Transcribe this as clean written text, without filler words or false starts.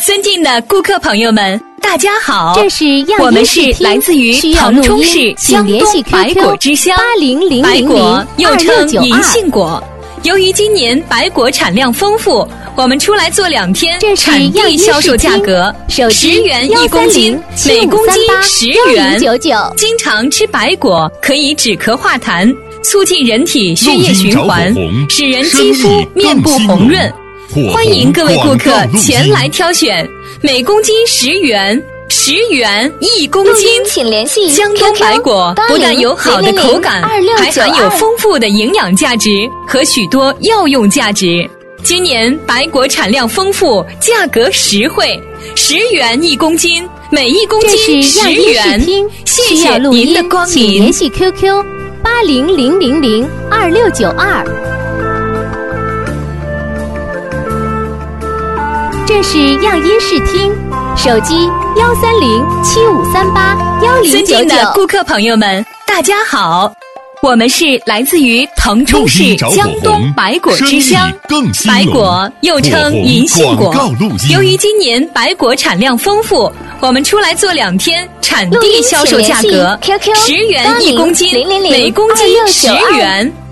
尊敬的顾客朋友们，大家好， 这是我们是来自于腾冲市江东白果之乡，白果又称银杏果。由于今年白果产量丰富，我们出来做2天，产地销售价格10元1公斤，每公斤10元。经常吃白果可以止咳化痰，促进人体血液循环，使人肌肤面部红润。欢迎各位顾客前来挑选，每公斤10元，10元1公斤。 请联系江东白果不但有好的口感，还含有丰富的营养价值和许多药用价值。今年白果产量丰富，价格实惠，10元1公斤，每1公斤10元。谢谢您的光临， 请联系 QQ 800002692。这是样音视听，手机13075381099。 尊敬的顾客朋友们，大家好，我们是来自于腾冲市江东白果之乡，白果又称银杏果。由于今年白果产量丰富，我们出来做2天，产地销售价格10元1公斤，每公斤10元。